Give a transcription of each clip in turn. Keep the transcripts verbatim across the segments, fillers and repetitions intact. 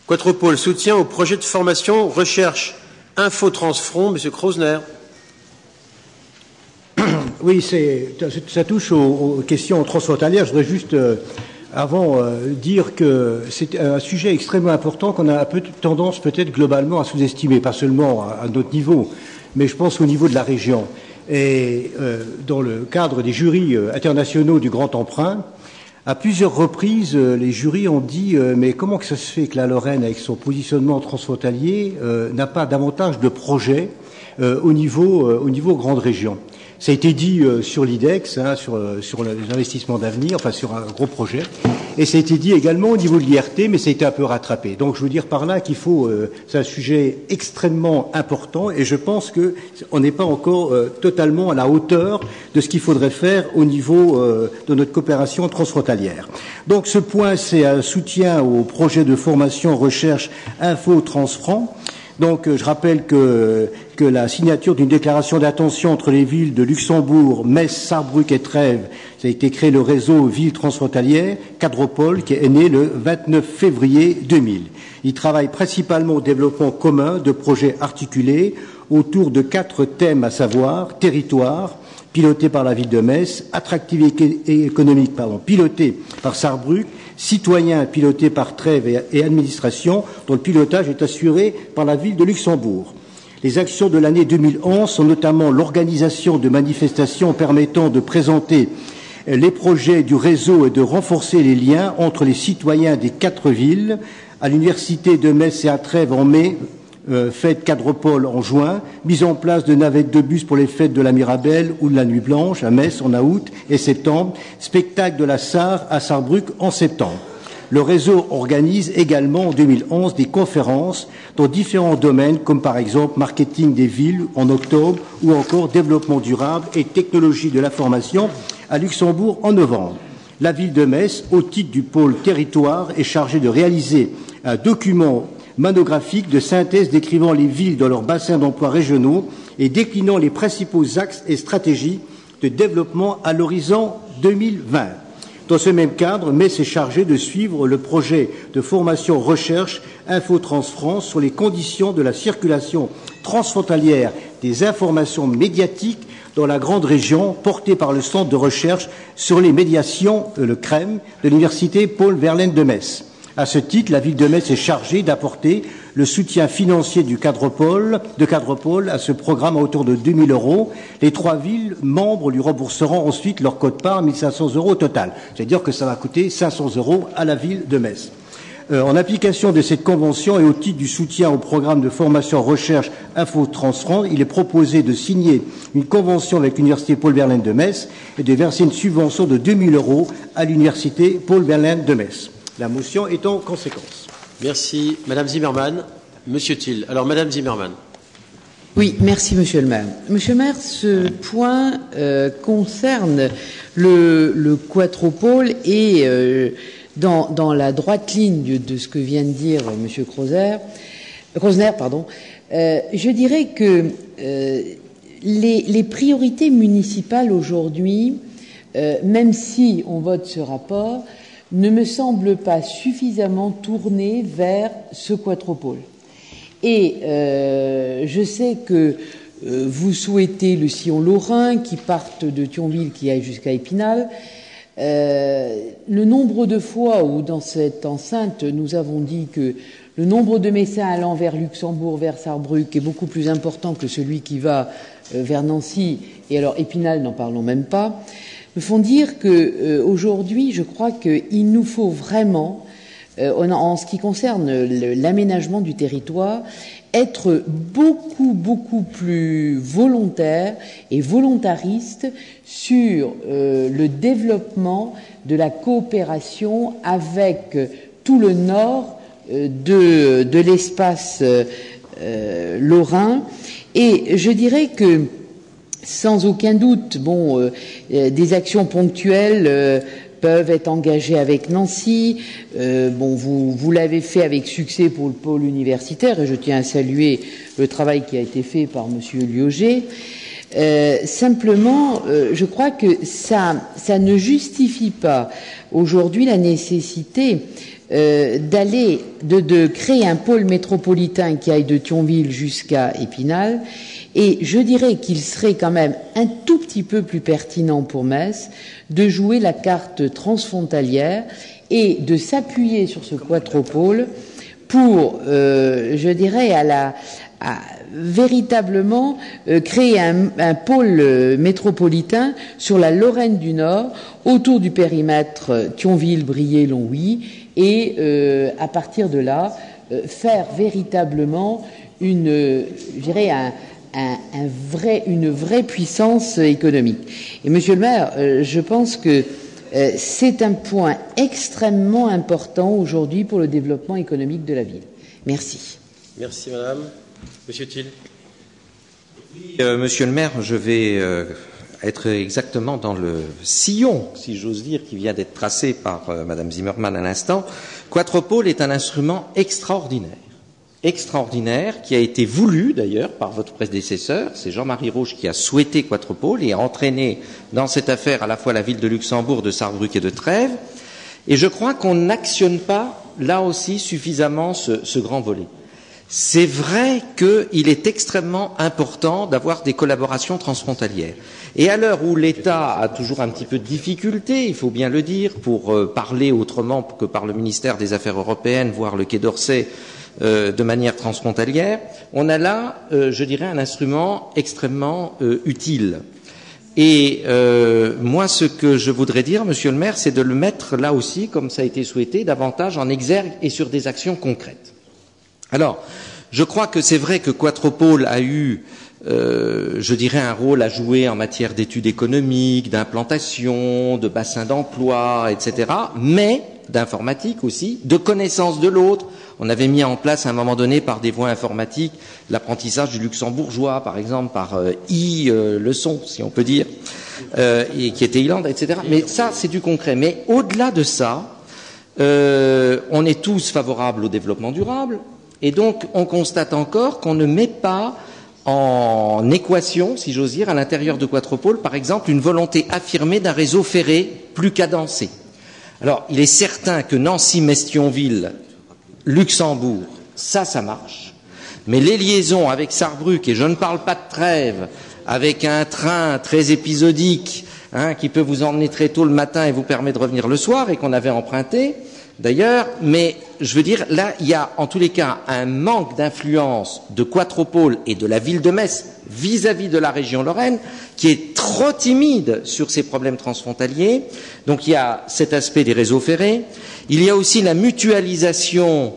Quatropole, soutien au projet de formation, recherche, info transfront, M. Krausner. Oui, c'est, ça touche aux, aux questions transfrontalières. Je voudrais juste, euh, avant, euh, dire que c'est un sujet extrêmement important qu'on a un peu tendance peut-être globalement à sous-estimer, pas seulement à, à notre niveau, mais je pense au niveau de la région. Et euh, dans le cadre des jurys euh, internationaux du Grand Emprunt, à plusieurs reprises, euh, les jurys ont dit euh, mais comment que ça se fait que la Lorraine, avec son positionnement transfrontalier, euh, n'a pas davantage de projets euh, au niveau euh, au niveau grande région. Ça a été dit euh, sur l'I D E X, hein, sur, euh, sur les investissements d'avenir, enfin sur un gros projet. Et ça a été dit également au niveau de l'I R T, mais ça a été un peu rattrapé. Donc je veux dire par là qu'il faut, euh, c'est un sujet extrêmement important, et je pense que on n'est pas encore euh, totalement à la hauteur de ce qu'il faudrait faire au niveau euh, de notre coopération transfrontalière. Donc ce point, c'est un soutien au projet de formation, recherche, info, transfront. Donc, je rappelle que, que la signature d'une déclaration d'intention entre les villes de Luxembourg, Metz, Sarrebruck et Trèves, ça a été créé le réseau Villes Transfrontalières, Quadropole, qui est né le vingt-neuf février deux mille. Il travaille principalement au développement commun de projets articulés autour de quatre thèmes, à savoir territoire, piloté par la ville de Metz, attractivité économique, pardon, piloté par Sarrebruck, citoyen piloté par Trèves et, et administration, dont le pilotage est assuré par la ville de Luxembourg. Les actions de l'année deux mille onze sont notamment l'organisation de manifestations permettant de présenter les projets du réseau et de renforcer les liens entre les citoyens des quatre villes, à l'université de Metz et à Trèves en mai, Euh, fête Quadropole en juin, mise en place de navettes de bus pour les fêtes de la Mirabelle ou de la Nuit Blanche à Metz en août et septembre, spectacle de la Sarre à Sarrebruck en septembre. Le réseau organise également en deux mille onze des conférences dans différents domaines comme par exemple marketing des villes en octobre ou encore développement durable et technologie de l'information à Luxembourg en novembre. La ville de Metz, au titre du pôle territoire, est chargée de réaliser un document monographique de synthèse décrivant les villes dans leurs bassins d'emploi régionaux et déclinant les principaux axes et stratégies de développement à l'horizon deux mille vingt. Dans ce même cadre, Metz est chargé de suivre le projet de formation recherche InfoTransFrance sur les conditions de la circulation transfrontalière des informations médiatiques dans la grande région, porté par le Centre de recherche sur les médiations, le C R E M, de l'Université Paul Verlaine de Metz. À ce titre, la ville de Metz est chargée d'apporter le soutien financier du Quadropole, de Quadropole à ce programme à hauteur de deux mille euros. Les trois villes membres lui rembourseront ensuite leur quote-part, mille cinq cents euros au total. C'est-à-dire que ça va coûter cinq cents euros à la ville de Metz. Euh, en application de cette convention et au titre du soutien au programme de formation recherche InfoTransFrance, il est proposé de signer une convention avec l'Université Paul Verlaine de Metz et de verser une subvention de deux mille euros à l'Université Paul Verlaine de Metz. La motion est en conséquence. Merci. Madame Zimmermann. Monsieur Thiel. Alors, Madame Zimmermann. Oui, merci, Monsieur le maire. Monsieur le maire, ce point euh, concerne le, le quadropole et euh, dans, dans la droite ligne de, de ce que vient de dire Monsieur Krausner, Krausner, pardon, euh, je dirais que euh, les, les priorités municipales aujourd'hui, euh, même si on vote ce rapport, ne me semble pas suffisamment tourné vers ce quadropole. Et euh, je sais que euh, vous souhaitez le sillon lorrain qui parte de Thionville, qui aille jusqu'à Épinal. Euh, le nombre de fois où dans cette enceinte nous avons dit que le nombre de Messins allant vers Luxembourg, vers Sarrebruck est beaucoup plus important que celui qui va euh, vers Nancy, et alors Épinal, n'en parlons même pas, me font dire que euh, aujourd'hui, je crois qu'il nous faut vraiment, euh, en, en ce qui concerne le, l'aménagement du territoire, être beaucoup, beaucoup plus volontaire et volontariste sur euh, le développement de la coopération avec tout le nord euh, de, de l'espace euh, lorrain. Et je dirais que sans aucun doute, bon, euh, euh, des actions ponctuelles euh, peuvent être engagées avec Nancy. Euh, bon, vous, vous l'avez fait avec succès pour le pôle universitaire, et je tiens à saluer le travail qui a été fait par Monsieur Lioger. Euh, simplement, euh, je crois que ça, ça ne justifie pas aujourd'hui la nécessité euh, d'aller, de, de créer un pôle métropolitain qui aille de Thionville jusqu'à Épinal. Et je dirais qu'il serait quand même un tout petit peu plus pertinent pour Metz de jouer la carte transfrontalière et de s'appuyer sur ce quatropôle pour, euh, je dirais, à la, à véritablement euh, créer un, un pôle euh, métropolitain sur la Lorraine du Nord, autour du périmètre euh, Thionville, Briey, Longwy, et euh, à partir de là, euh, faire véritablement une, euh, je dirais, un Un, un vrai, une vraie puissance économique. Et Monsieur le maire, euh, je pense que euh, c'est un point extrêmement important aujourd'hui pour le développement économique de la ville. Merci. Merci Madame. Monsieur Thiel. Oui, euh, Monsieur le maire, je vais euh, être exactement dans le sillon, si j'ose dire, qui vient d'être tracé par euh, Madame Zimmermann à l'instant. Quatropôle est un instrument extraordinaire. extraordinaire, qui a été voulu d'ailleurs par votre prédécesseur, c'est Jean-Marie Rouge qui a souhaité Quatropôle et a entraîné dans cette affaire à la fois la ville de Luxembourg, de Sarrebruck et de Trèves. Et je crois qu'on n'actionne pas là aussi suffisamment ce, ce grand volet. C'est vrai qu'il est extrêmement important d'avoir des collaborations transfrontalières. Et à l'heure où l'État a toujours un petit peu de difficulté, il faut bien le dire, pour euh, parler autrement que par le ministère des Affaires européennes, voire le Quai d'Orsay, Euh, de manière transfrontalière, on a là, euh, je dirais, un instrument extrêmement euh, utile. Et euh, moi, ce que je voudrais dire, Monsieur le maire, c'est de le mettre là aussi, comme ça a été souhaité, davantage en exergue et sur des actions concrètes. Alors, je crois que c'est vrai que Quatropôle a eu, euh, je dirais, un rôle à jouer en matière d'études économiques, d'implantation, de bassin d'emploi, et cetera, mais d'informatique aussi, de connaissance de l'autre. On avait mis en place à un moment donné par des voies informatiques l'apprentissage du luxembourgeois, par exemple, par euh, e-leçon, si on peut dire, euh, et qui était Irlande, et cetera. Mais ça, c'est du concret. Mais au-delà de ça, euh, on est tous favorables au développement durable, et donc on constate encore qu'on ne met pas en équation, si j'ose dire, à l'intérieur de Quatropôle, par exemple, une volonté affirmée d'un réseau ferré plus cadencé. Alors, il est certain que Nancy-Metz-Thionville, Luxembourg, ça, ça marche. Mais les liaisons avec Sarrebruck, et je ne parle pas de Trèves, avec un train très épisodique, hein, qui peut vous emmener très tôt le matin et vous permet de revenir le soir, et qu'on avait emprunté, d'ailleurs, mais je veux dire, là, il y a en tous les cas un manque d'influence de Quatropôle et de la ville de Metz vis-à-vis de la région Lorraine, qui est trop timide sur ces problèmes transfrontaliers. Donc il y a cet aspect des réseaux ferrés. Il y a aussi la mutualisation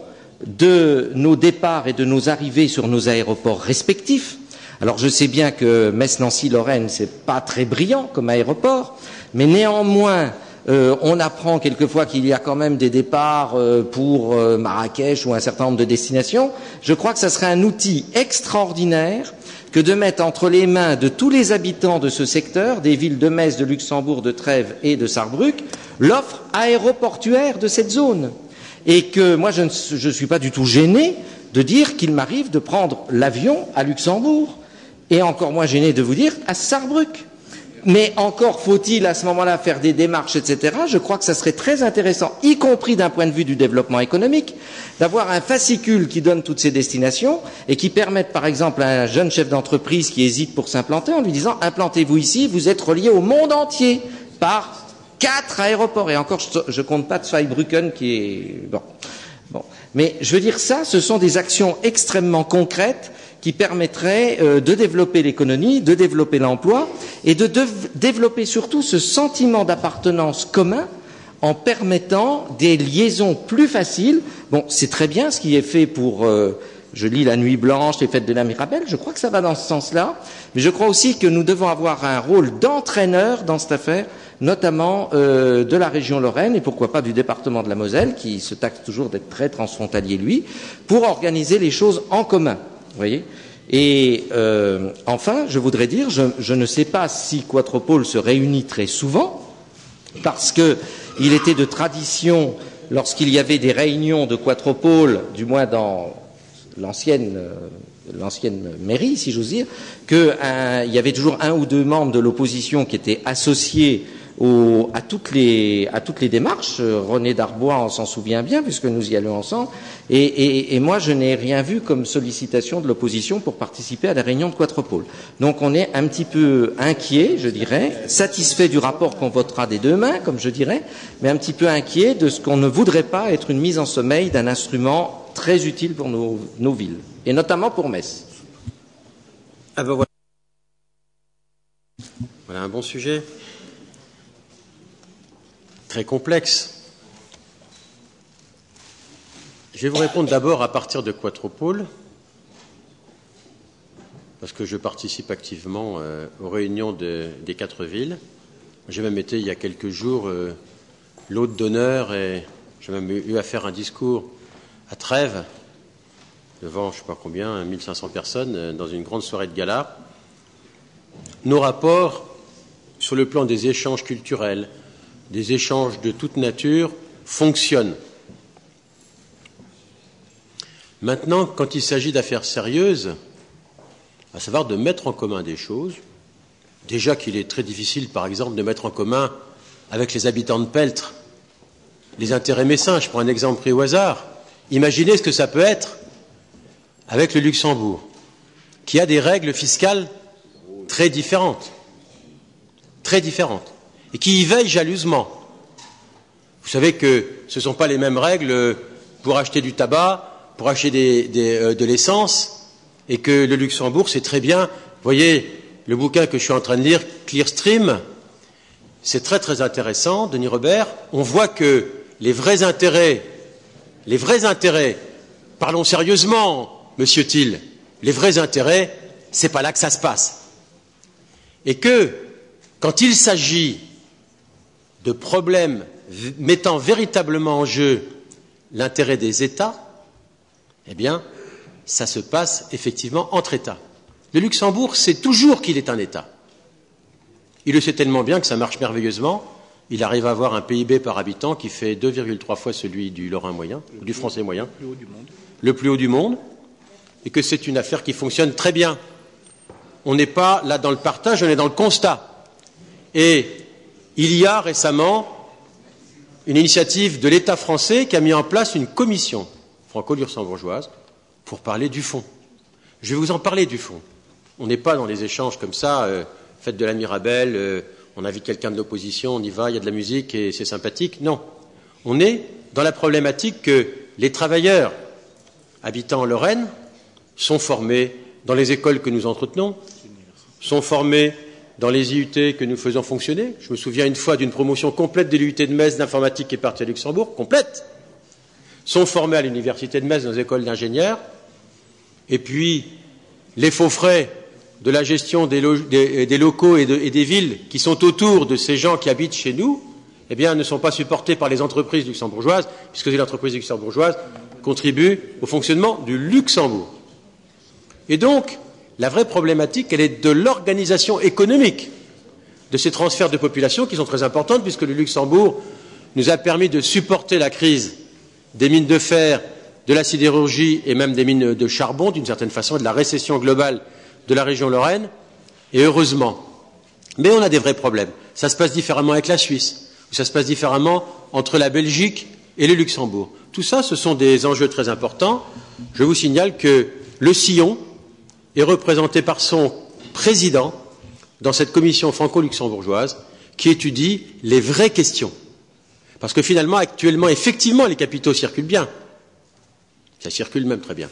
de nos départs et de nos arrivées sur nos aéroports respectifs. Alors je sais bien que Metz-Nancy-Lorraine, c'est pas très brillant comme aéroport, mais néanmoins, Euh, on apprend quelquefois qu'il y a quand même des départs euh, pour euh, Marrakech ou un certain nombre de destinations. Je crois que ce serait un outil extraordinaire que de mettre entre les mains de tous les habitants de ce secteur, des villes de Metz, de Luxembourg, de Trèves et de Sarrebruck, l'offre aéroportuaire de cette zone. Et que moi, je ne suis pas du tout gêné de dire qu'il m'arrive de prendre l'avion à Luxembourg, et encore moins gêné de vous dire à Sarrebruck. Mais encore faut-il à ce moment-là faire des démarches, et cetera. Je crois que ça serait très intéressant, y compris d'un point de vue du développement économique, d'avoir un fascicule qui donne toutes ces destinations et qui permette, par exemple, à un jeune chef d'entreprise qui hésite pour s'implanter en lui disant « Implantez-vous ici, vous êtes relié au monde entier par quatre aéroports. » Et encore, je ne compte pas de Zweibrücken qui est... Bon. Bon. Mais je veux dire ça, ce sont des actions extrêmement concrètes qui permettrait euh, de développer l'économie, de développer l'emploi et de, de développer surtout ce sentiment d'appartenance commun en permettant des liaisons plus faciles. Bon, c'est très bien ce qui est fait pour, euh, je lis La Nuit Blanche, les Fêtes de la Mirabelle, je crois que ça va dans ce sens-là, mais je crois aussi que nous devons avoir un rôle d'entraîneur dans cette affaire, notamment euh, de la région Lorraine et pourquoi pas du département de la Moselle, qui se taxe toujours d'être très transfrontalier, lui, pour organiser les choses en commun. Vous voyez ? Et euh, enfin, je voudrais dire, je, je ne sais pas si Quatropôle se réunit très souvent, parce que il était de tradition, lorsqu'il y avait des réunions de Quatropôle, du moins dans l'ancienne, euh, l'ancienne mairie, si j'ose dire, qu'il y avait toujours un ou deux membres de l'opposition qui étaient associés au, à, toutes les, à toutes les démarches. René Darbois en s'en souvient bien, puisque nous y allons ensemble. Et, et, et moi, je n'ai rien vu comme sollicitation de l'opposition pour participer à la réunion de Quatropôle. Donc on est un petit peu inquiet, je dirais, satisfait du rapport qu'on votera des deux mains, comme je dirais, mais un petit peu inquiet de ce qu'on ne voudrait pas être une mise en sommeil d'un instrument très utile pour nos, nos villes, et notamment pour Metz. Ah ben voilà. Voilà un bon sujet. Très complexe. Je vais vous répondre d'abord à partir de Quatropôle, parce que je participe activement euh, aux réunions de, des quatre villes. J'ai même été, il y a quelques jours, euh, l'hôte d'honneur, et j'ai même eu à faire un discours à Trèves, devant je ne sais pas combien, mille cinq cents personnes, euh, dans une grande soirée de gala. Nos rapports, sur le plan des échanges culturels, des échanges de toute nature, fonctionnent. Maintenant, quand il s'agit d'affaires sérieuses, à savoir de mettre en commun des choses, déjà qu'il est très difficile, par exemple, de mettre en commun avec les habitants de Peltre les intérêts messins. Je prends un exemple pris au hasard. Imaginez ce que ça peut être avec le Luxembourg, qui a des règles fiscales très différentes, très différentes, et qui y veille jalousement. Vous savez que ce ne sont pas les mêmes règles pour acheter du tabac, pour acheter des, des, euh, de l'essence, et que le Luxembourg, c'est très bien. Vous voyez, le bouquin que je suis en train de lire, Clearstream, c'est très très intéressant, Denis Robert. On voit que les vrais intérêts, les vrais intérêts, parlons sérieusement, Monsieur Thiel, les vrais intérêts, c'est pas là que ça se passe. Et que, quand il s'agit de problèmes mettant véritablement en jeu l'intérêt des États, eh bien, ça se passe effectivement entre États. Le Luxembourg sait toujours qu'il est un État. Il le sait tellement bien que ça marche merveilleusement. Il arrive à avoir un P I B par habitant qui fait deux virgule trois fois celui du Lorrain moyen, ou du Français moyen, le plus haut du monde. Le plus haut du monde, et que c'est une affaire qui fonctionne très bien. On n'est pas là dans le partage, on est dans le constat. Et il y a récemment une initiative de l'État français qui a mis en place une commission franco-luxembourgeoise pour parler du fond. Je vais vous en parler du fond. On n'est pas dans les échanges comme ça, euh, fête de la Mirabelle, euh, on invite quelqu'un de l'opposition, on y va, il y a de la musique et c'est sympathique. Non. On est dans la problématique que les travailleurs habitant en Lorraine sont formés dans les écoles que nous entretenons, sont formés dans les I U T que nous faisons fonctionner. Je me souviens une fois d'une promotion complète de l'I U T de Metz d'informatique qui est partie à Luxembourg, complète. Sont formés à l'université de Metz dans les écoles d'ingénieurs. Et puis, les faux frais de la gestion des, lo des, des locaux et, de, et des villes qui sont autour de ces gens qui habitent chez nous, eh bien, ne sont pas supportés par les entreprises luxembourgeoises, puisque les entreprises luxembourgeoises contribuent au fonctionnement du Luxembourg. Et donc, la vraie problématique, elle est de l'organisation économique de ces transferts de population qui sont très importantes, puisque le Luxembourg nous a permis de supporter la crise des mines de fer, de la sidérurgie et même des mines de charbon, d'une certaine façon, et de la récession globale de la région Lorraine, et heureusement. Mais on a des vrais problèmes. Ça se passe différemment avec la Suisse, ou ça se passe différemment entre la Belgique et le Luxembourg. Tout ça, ce sont des enjeux très importants. Je vous signale que le sillon est représenté par son président dans cette commission franco-luxembourgeoise qui étudie les vraies questions. Parce que finalement, actuellement, effectivement, les capitaux circulent bien. Ça circule même très bien.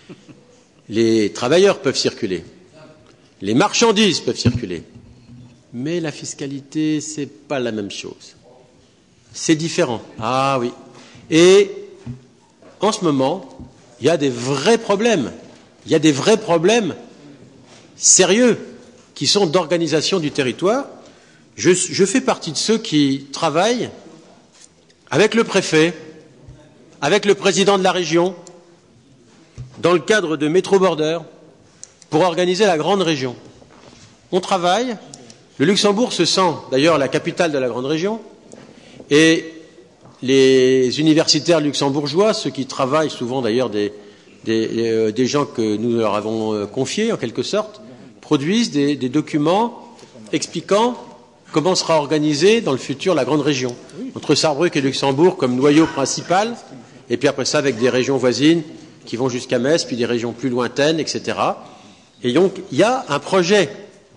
Les travailleurs peuvent circuler. Les marchandises peuvent circuler. Mais la fiscalité, c'est pas la même chose. C'est différent. Ah oui. Et en ce moment, il y a des vrais problèmes. Il y a des vrais problèmes sérieux qui sont d'organisation du territoire. Je, je fais partie de ceux qui travaillent avec le préfet, avec le président de la région, dans le cadre de Métro Border, pour organiser la grande région. On travaille. Le Luxembourg se sent d'ailleurs la capitale de la grande région, et les universitaires luxembourgeois, ceux qui travaillent souvent d'ailleurs des, des, euh, des gens que nous leur avons euh, confiés en quelque sorte, produisent des, des documents expliquant comment sera organisée dans le futur la grande région, entre Sarrebruck et Luxembourg comme noyau principal, et puis après ça avec des régions voisines qui vont jusqu'à Metz, puis des régions plus lointaines, et cetera. Et donc, il y a un projet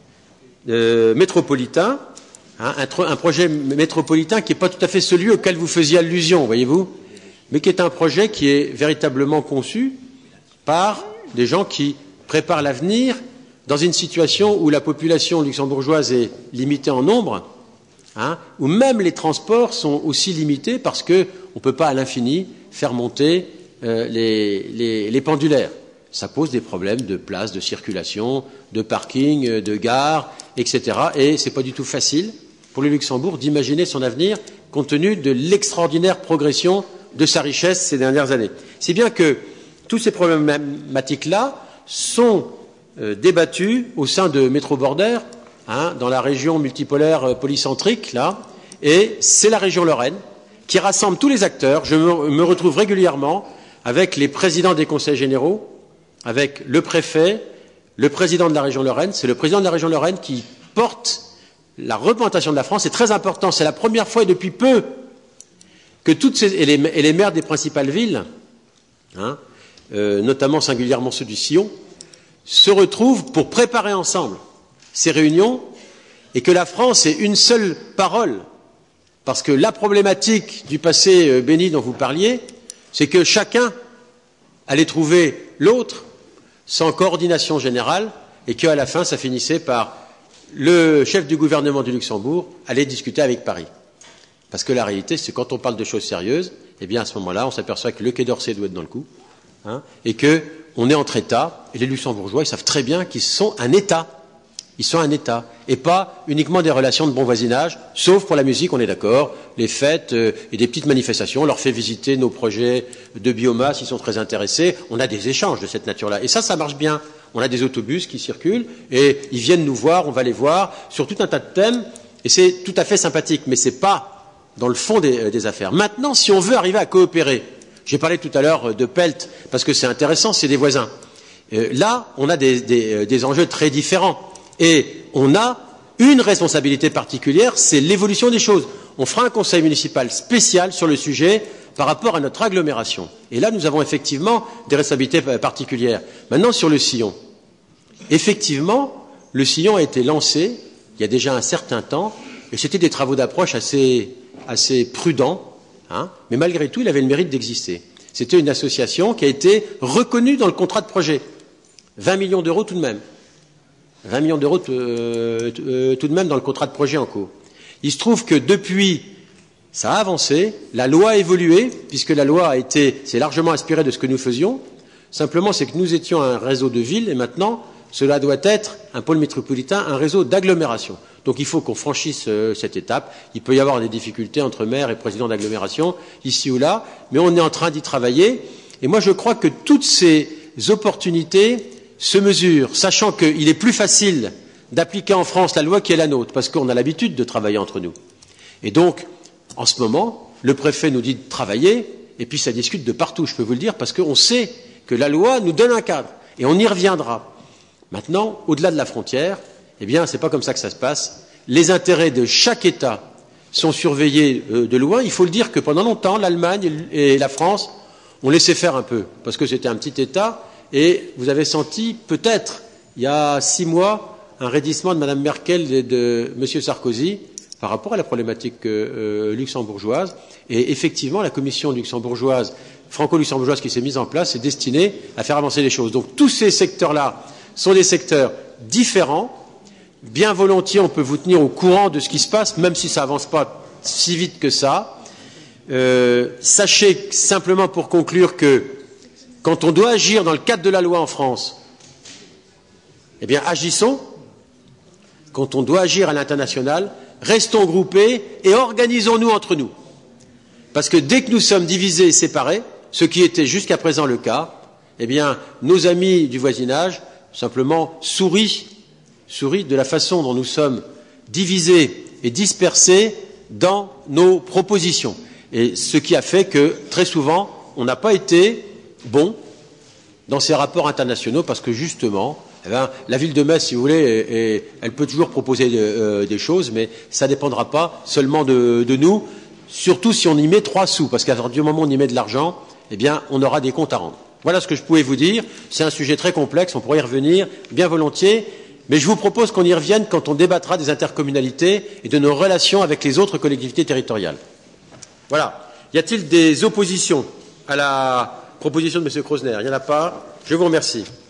euh, métropolitain, hein, un, un projet métropolitain qui n'est pas tout à fait celui auquel vous faisiez allusion, voyez-vous, mais qui est un projet qui est véritablement conçu par des gens qui préparent l'avenir dans une situation où la population luxembourgeoise est limitée en nombre, hein, où même les transports sont aussi limités parce qu'on ne peut pas à l'infini faire monter euh, les, les, les pendulaires. Ça pose des problèmes de place, de circulation, de parking, de gare, et cetera. Et ce n'est pas du tout facile pour le Luxembourg d'imaginer son avenir compte tenu de l'extraordinaire progression de sa richesse ces dernières années. Si bien que toutes ces problématiques-là sont euh, débattues au sein de Métro Border, hein, dans la région multipolaire euh, polycentrique, là, et c'est la région Lorraine qui rassemble tous les acteurs. Je me, me retrouve régulièrement avec les présidents des conseils généraux, avec le préfet, le président de la région Lorraine. C'est le président de la région Lorraine qui porte la représentation de la France. C'est très important. C'est la première fois et depuis peu que toutes ces, et les, et les maires des principales villes, hein, euh, notamment singulièrement ceux du Sillon, se retrouvent pour préparer ensemble ces réunions et que la France ait une seule parole. Parce que la problématique du passé euh, béni dont vous parliez, c'est que chacun allait trouver l'autre sans coordination générale et qu'à la fin, ça finissait par le chef du gouvernement du Luxembourg aller discuter avec Paris. Parce que la réalité, c'est que quand on parle de choses sérieuses, eh bien à ce moment-là, on s'aperçoit que le Quai d'Orsay doit être dans le coup, hein, et qu'on est entre États, et les Luxembourgeois, ils savent très bien qu'ils sont un État. Ils sont un État, et pas uniquement des relations de bon voisinage, sauf pour la musique, on est d'accord, les fêtes euh, et des petites manifestations, on leur fait visiter nos projets de biomasse, ils sont très intéressés, on a des échanges de cette nature-là. Et ça, ça marche bien. On a des autobus qui circulent, et ils viennent nous voir, on va les voir, sur tout un tas de thèmes, et c'est tout à fait sympathique, mais c'est pas dans le fond des, des affaires. Maintenant, si on veut arriver à coopérer, j'ai parlé tout à l'heure de Pelt, parce que c'est intéressant, c'est des voisins. Euh, là, on a des, des, des enjeux très différents. Et on a une responsabilité particulière, c'est l'évolution des choses. On fera un conseil municipal spécial sur le sujet par rapport à notre agglomération. Et là, nous avons effectivement des responsabilités particulières. Maintenant, sur le Sillon. Effectivement, le Sillon a été lancé il y a déjà un certain temps, et c'était des travaux d'approche assez, assez prudents, hein, mais malgré tout, il avait le mérite d'exister. C'était une association qui a été reconnue dans le contrat de projet. vingt millions d'euros tout de même. vingt millions d'euros euh, euh, tout de même dans le contrat de projet en cours. Il se trouve que depuis, ça a avancé, la loi a évolué, puisque la loi a été, s'est largement inspirée de ce que nous faisions. Simplement, c'est que nous étions un réseau de villes, et maintenant, cela doit être, un pôle métropolitain, un réseau d'agglomération. Donc il faut qu'on franchisse euh, cette étape. Il peut y avoir des difficultés entre maires et présidents d'agglomération, ici ou là, mais on est en train d'y travailler. Et moi, je crois que toutes ces opportunités se mesure, sachant qu'il est plus facile d'appliquer en France la loi qui est la nôtre, parce qu'on a l'habitude de travailler entre nous. Et donc, en ce moment, le préfet nous dit de travailler, et puis ça discute de partout, je peux vous le dire, parce qu'on sait que la loi nous donne un cadre, et on y reviendra. Maintenant, au-delà de la frontière, eh bien, c'est pas comme ça que ça se passe. Les intérêts de chaque État sont surveillés euh, de loin. Il faut le dire que pendant longtemps, l'Allemagne et la France ont laissé faire un peu, parce que c'était un petit État. Et vous avez senti, peut-être, il y a six mois, un raidissement de Mme Merkel et de M. Sarkozy par rapport à la problématique euh, luxembourgeoise. Et effectivement, la commission luxembourgeoise, franco-luxembourgeoise qui s'est mise en place est destinée à faire avancer les choses. Donc tous ces secteurs-là sont des secteurs différents. Bien volontiers, on peut vous tenir au courant de ce qui se passe, même si ça n'avance pas si vite que ça. Euh, sachez simplement pour conclure que quand on doit agir dans le cadre de la loi en France, eh bien, agissons. Quand on doit agir à l'international, restons groupés et organisons-nous entre nous. Parce que dès que nous sommes divisés et séparés, ce qui était jusqu'à présent le cas, eh bien, nos amis du voisinage simplement sourient, sourient de la façon dont nous sommes divisés et dispersés dans nos propositions. Et ce qui a fait que, très souvent, on n'a pas été bon dans ces rapports internationaux parce que, justement, Eh ben, la ville de Metz, si vous voulez, est, est, elle peut toujours proposer de, euh, des choses, mais ça ne dépendra pas seulement de, de nous, surtout si on y met trois sous, parce qu'à partir du moment où on y met de l'argent, eh bien, on aura des comptes à rendre. Voilà ce que je pouvais vous dire. C'est un sujet très complexe, on pourrait y revenir bien volontiers, mais je vous propose qu'on y revienne quand on débattra des intercommunalités et de nos relations avec les autres collectivités territoriales. Voilà. Y a-t-il des oppositions à la proposition de M. Krosner? Il n'y en a pas. Je vous remercie.